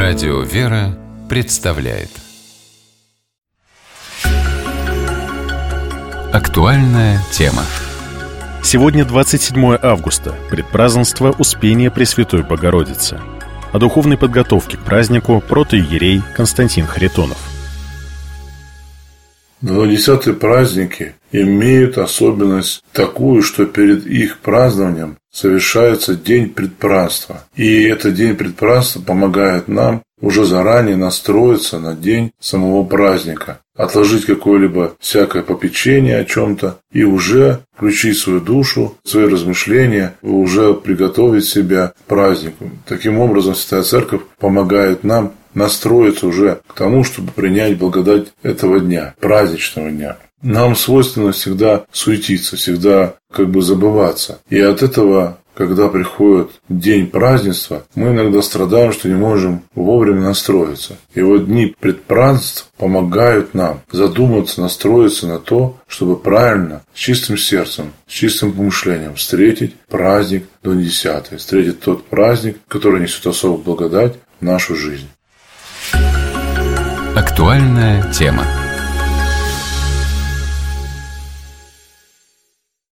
Радио «Вера» представляет актуальная тема. Сегодня 27 августа, предпразднство Успения Пресвятой Богородицы. О духовной подготовке к празднику протоиерей Константин Харитонов. 20-е праздники имеют особенность такую, что перед их празднованием совершается день предпразднства. И этот день предпразднства помогает нам уже заранее настроиться на день самого праздника, отложить какое-либо всякое попечение о чем-то и уже включить свою душу, свои размышления, уже приготовить себя к празднику. Таким образом, Святая Церковь помогает нам настроиться уже к тому, чтобы принять благодать этого дня, праздничного дня. Нам свойственно всегда суетиться, всегда забываться. И от этого, когда приходит день празднества, мы иногда страдаем, что не можем вовремя настроиться. И вот дни предпразднеств помогают нам задуматься, настроиться на то, чтобы правильно, с чистым сердцем, с чистым помышлением встретить праздник 20-й, встретить тот праздник, который несет особую благодать в нашу жизнь. Актуальная тема.